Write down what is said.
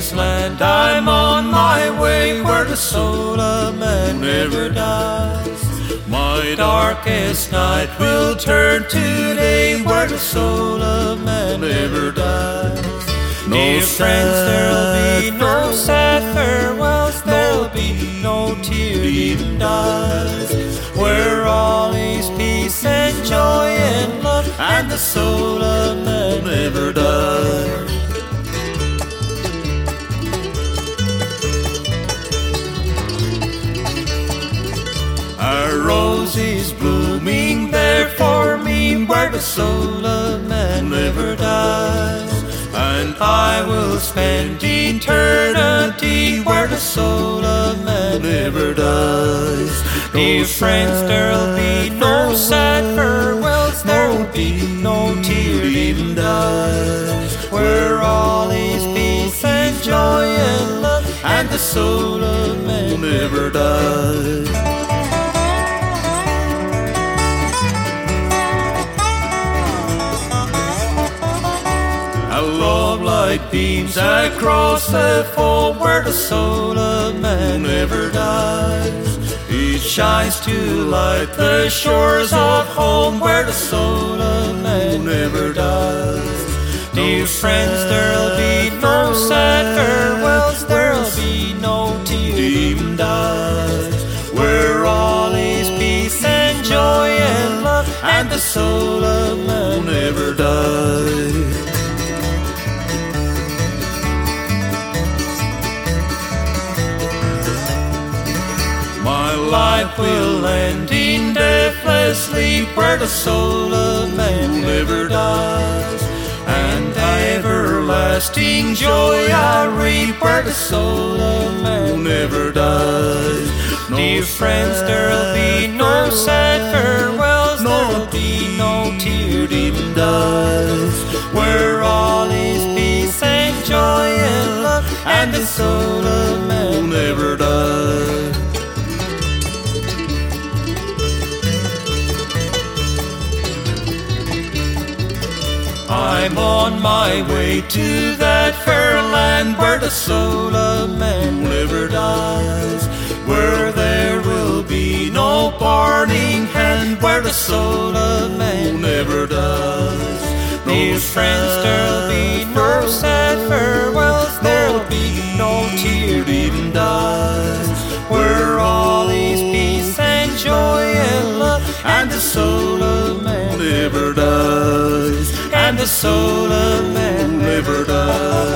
this land. I'm on my way where the soul of man never dies. My darkest night will turn to day where the soul of man never dies. Dear friends, there'll be no sad farewells, there'll be no tear-even dies, where all is peace and joy and love, and the soul of man never dies. A rose is blooming there for me where the soul of man never dies, and I will spend eternity where the soul of man never dies. Dear friends, there'll be no sad farewells, there'll be no tear-even dies, where all is peace and joy and love, and the soul of man never dies. A love light beams across the fold where the soul of man never dies. It shines to light the shores of home where the soul of man never dies. Dear friends, there'll be no sad farewells, there'll be no tear-even dies, where all is peace and joy and love, and the soul of man never dies. My life will end in deathless sleep where the soul of man never dies, and everlasting joy I reap where the soul of man never dies. Dear friends, there'll be no sad farewells, there'll be no tear-even dies, where all is peace and joy and love, and the soul of man never dies. I'm on my way to that fair land where the soul of man never dies, where there will be no parting hand, where the soul of man never dies. Dear friends, there'll be no sad farewells, there'll be no tear-even dies, where all is peace and joy and love, and the soul of man never dies, and the soul of man never dies.